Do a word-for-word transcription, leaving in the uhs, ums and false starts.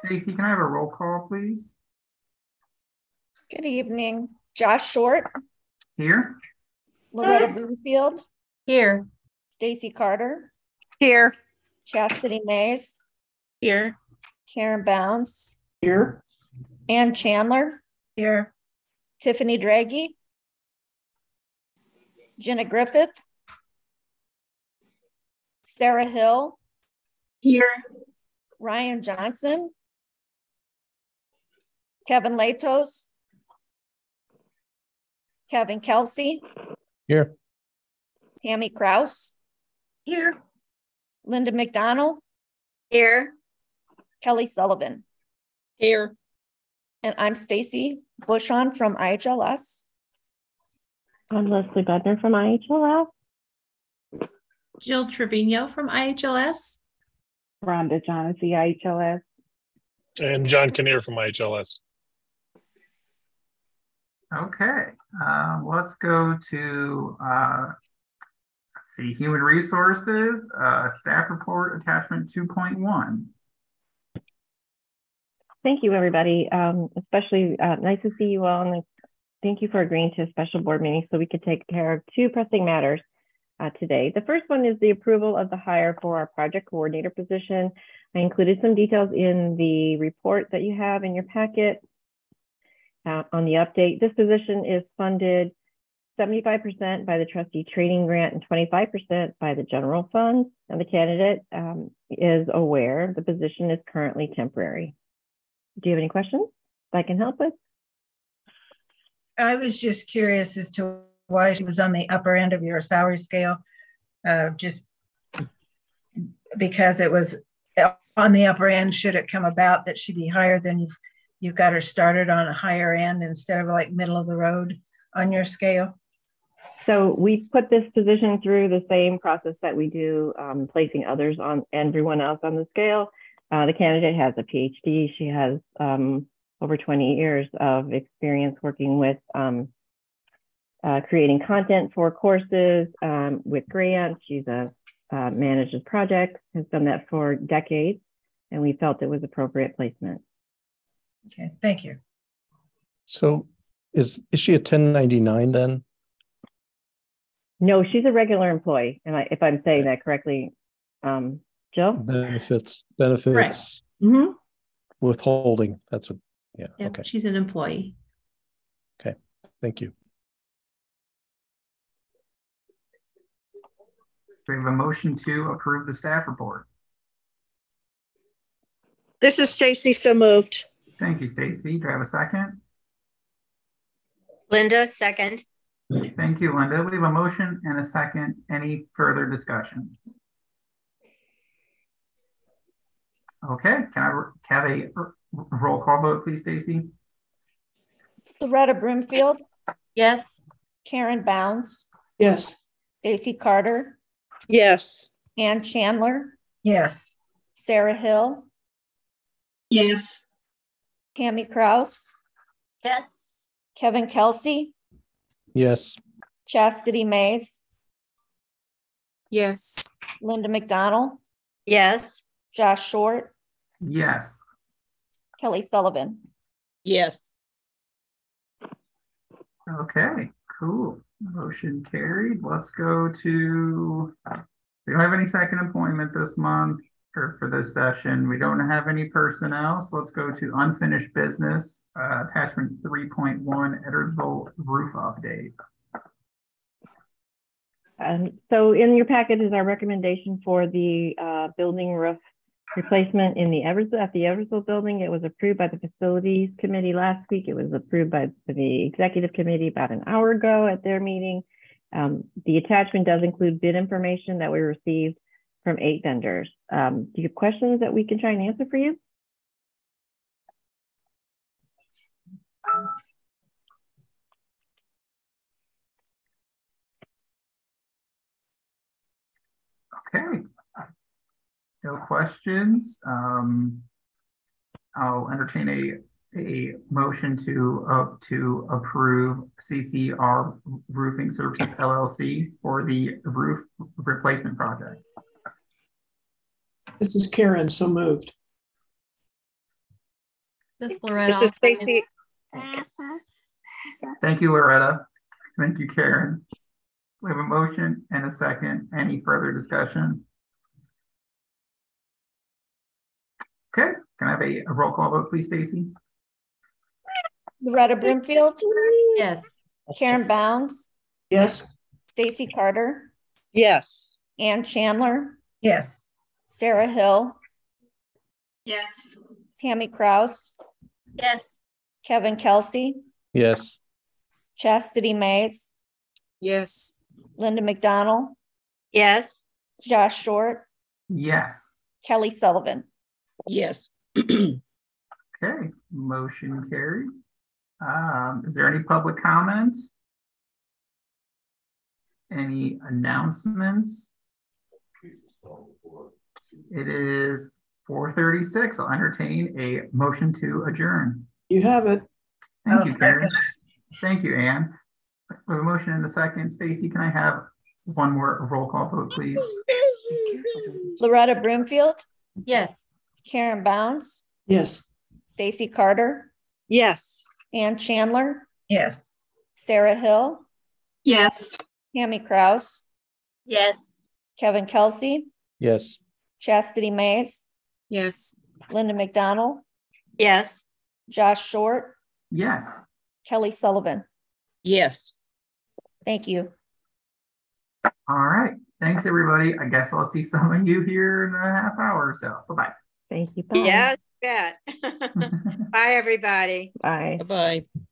Stacy, can I have a roll call, please? Good evening. Josh Short. Here. Loretta Bloomfield. Here. Stacy Carter. Here. Chastity Mays. Here. Karen Bounds. Here. Ann Chandler. Here. Tiffany Draghi. Jenna Griffith. Sarah Hill. Here. Ryan Johnson. Kevin Latos. Kevin Kelsey. Here. Tammy Kraus. Here. Linda McDonald. Here. Kelly Sullivan. Here. And I'm Stacy Bushon from I H L S. I'm Leslie Bedner from I H L S. Jill Trevino from I H L S. Rhonda Johnson, I H L S. And John Kinnear from I H L S. Okay, uh, let's go to, uh, let's see, Human Resources, uh, Staff Report, Attachment two point one. Thank you, everybody. Um, especially uh, nice to see you all, and thank you for agreeing to a special board meeting so we could take care of two pressing matters uh, today. The first one is the approval of the hire for our project coordinator position. I included some details in the report that you have in your packet. Uh, on the update, this position is funded seventy-five percent by the trustee training grant and twenty-five percent by the general fund. And the candidate um, is aware the position is currently temporary. Do you have any questions I can help with? I was just curious as to why she was on the upper end of your salary scale. Uh, just because it was on the upper end, should it come about that she be higher, then you've you've got her started on a higher end instead of like middle of the road on your scale? So we put this position through the same process that we do um, placing others on everyone else on the scale. Uh, the candidate has a P H D. She has um, over twenty years of experience working with um, uh, creating content for courses um, with grants. She's a uh, manages projects, has done that for decades, and we felt it was appropriate placement. Okay, thank you. So is, is she a ten ninety-nine then? No, she's a regular employee. And I, if I'm saying that correctly, um, Jill? Benefits, benefits, Mm-hmm. withholding. That's what, yeah, Yep, okay. she's an employee. Okay, thank you. Do we have a motion to approve the staff report? This is Stacy, so moved. Thank you, Stacy. Do I have a second? Linda, second. Thank you, Linda. We have a motion and a second. Any further discussion? Okay, can I have a roll call vote, please, Stacy? Loretta Broomfield. Yes. Karen Bounds. Yes. Stacy Carter. Yes. Ann Chandler. Yes. Sarah Hill. Yes. Tammy Kraus. Yes. Kevin Kelsey. Yes. Chastity Mays. Yes. Linda McDonald. Yes. Josh Short. Yes. Kelly Sullivan. Yes. Okay, cool. Motion carried. Let's go to, we don't have any second appointment this month or for this session. We don't have any personnel. So let's go to unfinished business, uh, attachment three point one, Edwardsville roof update. Um, so in your packet is our recommendation for the uh, building roof replacement in the Eversville, at the Eversville building. It was approved by the facilities committee last week. It was approved by the executive committee about an hour ago at their meeting. Um, the attachment does include bid information that we received from eight vendors. Um, do you have questions that we can try and answer for you? Okay. No questions. Um, I'll entertain a, a motion to uh, to approve C C R Roofing Services L L C for the roof replacement project. This is Karen, so moved. This This Loretta. is Stacy. Thank you, Loretta. Thank you, Karen. We have a motion and a second. Any further discussion? Okay, can I have a, a roll call vote, please, Stacy? Loretta Brimfield, Yes. Karen Bounds, Yes. Stacy Carter, Yes. Ann Chandler, Yes. Sarah Hill, Yes. Tammy Kraus, Yes. Kevin Kelsey, Yes. Chastity Mays, Yes. Linda McDonald, Yes. Josh Short, Yes. Kelly Sullivan. Yes. Okay, motion carried. Um, is there any public comments? Any announcements? It is four thirty-six. I'll entertain a motion to adjourn. You have it. Thank I'll you, Karen. second. Thank you, Ann. We have a motion in a second. Stacy, can I have one more roll call vote, please? Loretta Brimfield, Yes. Karen Bounds, Yes. Stacy Carter, Yes. Ann Chandler, Yes. Sarah Hill, Yes. Tammy Kraus, Yes. Kevin Kelsey, Yes. Chastity Mays, Yes. Linda McDonald, Yes. Josh Short, Yes. Kelly Sullivan. Yes. Thank you. All right. Thanks, everybody. I guess I'll see some of you here in a half hour or so. Bye-bye. Thank you. Bye. Yeah, bet. Bye, everybody. Bye. Bye-bye.